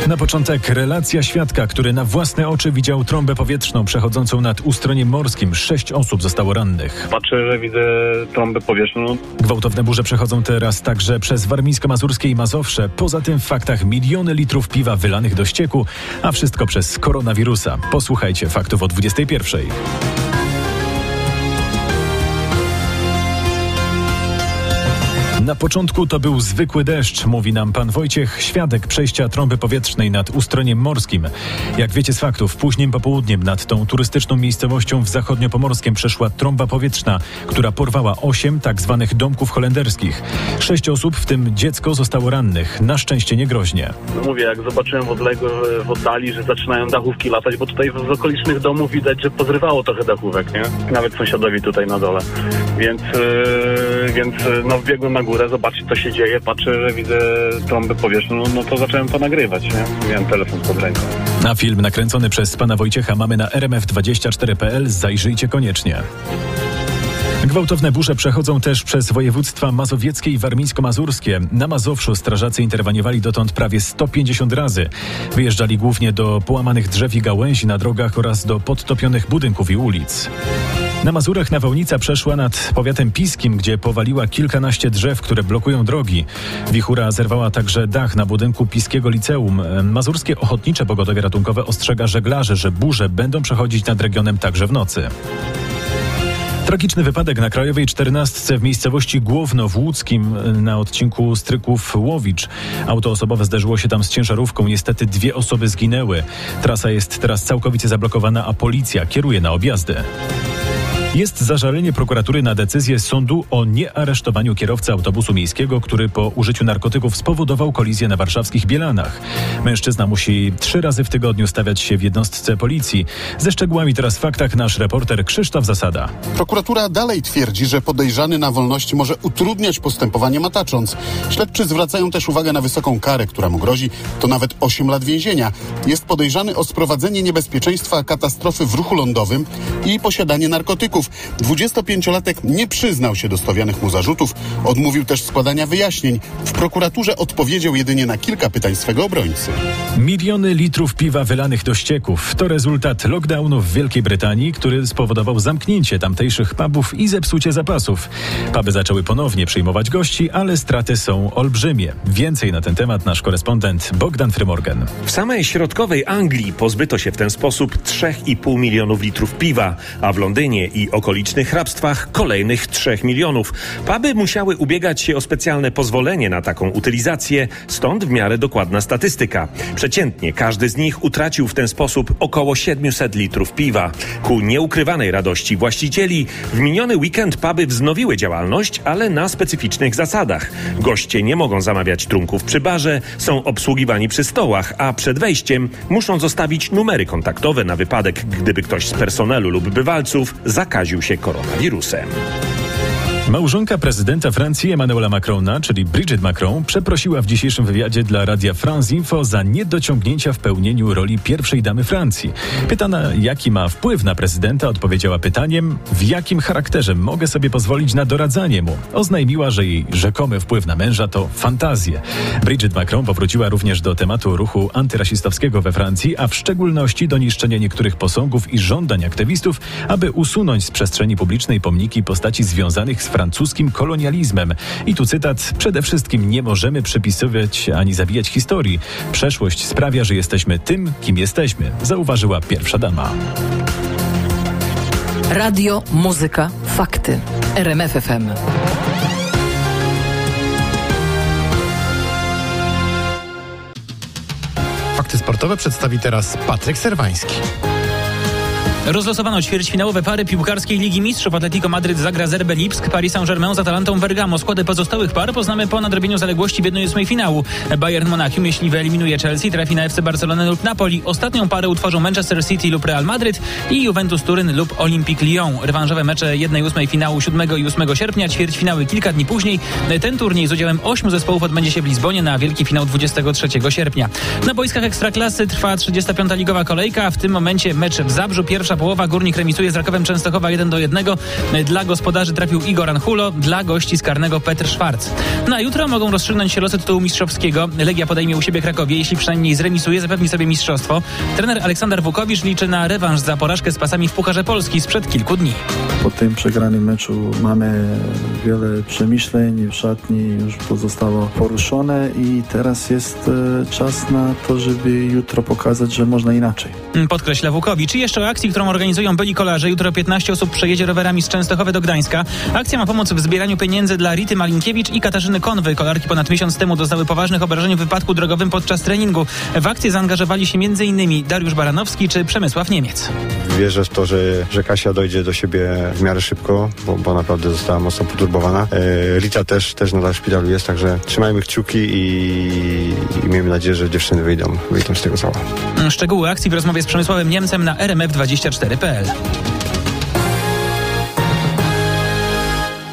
Na początek relacja świadka, który na własne oczy widział trąbę powietrzną przechodzącą nad Ustroniem Morskim. 6 osób zostało rannych. Patrzę, że widzę trąbę powietrzną. Gwałtowne burze przechodzą teraz także przez Warmińsko-Mazurskie i Mazowsze. Poza tym w faktach miliony litrów piwa wylanych do ścieku, a wszystko przez koronawirusa. Posłuchajcie faktów o 21:00. Na początku to był zwykły deszcz, mówi nam pan Wojciech, świadek przejścia trąby powietrznej nad Ustroniem Morskim. Jak wiecie z faktów, późnym popołudniem nad tą turystyczną miejscowością w zachodniopomorskiem przeszła trąba powietrzna, która porwała 8 tak zwanych domków holenderskich. 6 osób, w tym dziecko, zostało rannych. Na szczęście nie groźnie. Mówię, jak zobaczyłem w oddali, że zaczynają dachówki latać, bo tutaj z okolicznych domów widać, że pozrywało trochę dachówek, nie? Nawet sąsiadowi tutaj na dole. Więc wbiegłem na górę, zobaczyć co się dzieje, patrzę, że widzę trąbę powietrzną, no to zacząłem to nagrywać, nie? Miałem telefon pod ręką. A film nakręcony przez pana Wojciecha mamy na rmf24.pl, zajrzyjcie koniecznie. Gwałtowne burze przechodzą też przez województwa mazowieckie i warmińsko-mazurskie. Na Mazowszu strażacy interweniowali dotąd prawie 150 razy. Wyjeżdżali głównie do połamanych drzew i gałęzi na drogach oraz do podtopionych budynków i ulic. Na Mazurach nawałnica przeszła nad powiatem piskim, gdzie powaliła kilkanaście drzew, które blokują drogi. Wichura zerwała także dach na budynku Piskiego Liceum. Mazurskie Ochotnicze Pogotowie Ratunkowe ostrzega żeglarzy, że burze będą przechodzić nad regionem także w nocy. Tragiczny wypadek na Krajowej 14 w miejscowości Głowno w Łódzkim na odcinku Stryków-Łowicz. Auto osobowe zderzyło się tam z ciężarówką. Niestety 2 osoby zginęły. Trasa jest teraz całkowicie zablokowana, a policja kieruje na objazdy. Jest zażalenie prokuratury na decyzję sądu o niearesztowaniu kierowcy autobusu miejskiego, który po użyciu narkotyków spowodował kolizję na warszawskich Bielanach. Mężczyzna musi 3 razy w tygodniu stawiać się w jednostce policji. Ze szczegółami teraz w faktach nasz reporter Krzysztof Zasada. Prokuratura dalej twierdzi, że podejrzany na wolności może utrudniać postępowanie matacząc. Śledczy zwracają też uwagę na wysoką karę, która mu grozi, to nawet 8 lat więzienia. Jest podejrzany o sprowadzenie niebezpieczeństwa katastrofy w ruchu lądowym i posiadanie narkotyków. 25-latek nie przyznał się do stawianych mu zarzutów, odmówił też składania wyjaśnień. W prokuraturze odpowiedział jedynie na kilka pytań swego obrońcy. Miliony litrów piwa wylanych do ścieków to rezultat lockdownu w Wielkiej Brytanii, który spowodował zamknięcie tamtejszych pubów i zepsucie zapasów. Puby zaczęły ponownie przyjmować gości, ale straty są olbrzymie. Więcej na ten temat nasz korespondent Bogdan Frymorgan. W samej środkowej Anglii pozbyto się w ten sposób 3,5 milionów litrów piwa, a w Londynie i okolicznych hrabstwach kolejnych 3 milionów. Puby musiały ubiegać się o specjalne pozwolenie na taką utylizację, stąd w miarę dokładna statystyka. Przeciętnie każdy z nich utracił w ten sposób około 700 litrów piwa. Ku nieukrywanej radości właścicieli w miniony weekend puby wznowiły działalność, ale na specyficznych zasadach. Goście nie mogą zamawiać trunków przy barze, są obsługiwani przy stołach, a przed wejściem muszą zostawić numery kontaktowe na wypadek, gdyby ktoś z personelu lub bywalców zakaził się koronawirusem. Małżonka prezydenta Francji Emmanuela Macrona, czyli Brigitte Macron, przeprosiła w dzisiejszym wywiadzie dla Radia France Info za niedociągnięcia w pełnieniu roli pierwszej damy Francji. Pytana, jaki ma wpływ na prezydenta, odpowiedziała pytaniem, w jakim charakterze mogę sobie pozwolić na doradzanie mu. Oznajmiła, że jej rzekomy wpływ na męża to fantazje. Brigitte Macron powróciła również do tematu ruchu antyrasistowskiego we Francji, a w szczególności do niszczenia niektórych posągów i żądań aktywistów, aby usunąć z przestrzeni publicznej pomniki postaci związanych z francuskim kolonializmem. I tu cytat: przede wszystkim nie możemy przypisywać ani zabijać historii. Przeszłość sprawia, że jesteśmy tym, kim jesteśmy, zauważyła pierwsza dama. Radio, muzyka, fakty. RMF FM. Fakty sportowe przedstawi teraz Patryk Serwański. Rozlosowano ćwierćfinałowe pary piłkarskiej Ligi Mistrzów. Atletico Madryt zagra z RB Lipsk, Paris Saint-Germain z Atalantą Bergamo. Składy pozostałych par poznamy po nadrobieniu zaległości w 1/8 finału. Bayern Monachium, jeśli wyeliminuje Chelsea, trafi na FC Barcelonę lub Napoli. Ostatnią parę utworzą Manchester City lub Real Madryt i Juventus Turyn lub Olympique Lyon. Rewanżowe mecze 1/8 finału 7 i 8 sierpnia, ćwierćfinały kilka dni później. Ten turniej z udziałem 8 zespołów odbędzie się w Lizbonie na wielki finał 23 sierpnia. Na boiskach Ekstraklasy trwa 35. ligowa kolejka. W tym momencie mecz w Zabrzu. Pierwsza połowa. Górnik remisuje z Rakowem Częstochowa 1-1. Dla gospodarzy trafił Igor Anhulo, dla gości z karnego Petr Szwarc. No a jutro mogą rozstrzygnąć się losy tytułu mistrzowskiego. Legia podejmie u siebie Krakowie. Jeśli przynajmniej zremisuje, zapewni sobie mistrzostwo. Trener Aleksander Wukowicz liczy na rewanż za porażkę z Pasami w Pucharze Polski sprzed kilku dni. Po tym przegranym meczu mamy wiele przemyśleń, w szatni już pozostało poruszone i teraz jest czas na to, żeby jutro pokazać, że można inaczej. Podkreśla Wukowicz. I jeszcze o akcji, którą organizują byli kolarze. Jutro 15 osób przejedzie rowerami z Częstochowy do Gdańska. Akcja ma pomóc w zbieraniu pieniędzy dla Rity Malinkiewicz i Katarzyny Konwy. Kolarki ponad miesiąc temu doznały poważnych obrażeń w wypadku drogowym podczas treningu. W akcję zaangażowali się m.in. Dariusz Baranowski czy Przemysław Niemiec. Wierzę w to, że Kasia dojdzie do siebie w miarę szybko, bo naprawdę została mocno poturbowana. Rita też nadal w szpitalu jest, także trzymajmy kciuki i miejmy nadzieję, że dziewczyny wyjdą z tego cała. Szczegóły akcji w rozmowie z Przemysławem Niemcem na rmf24.pl.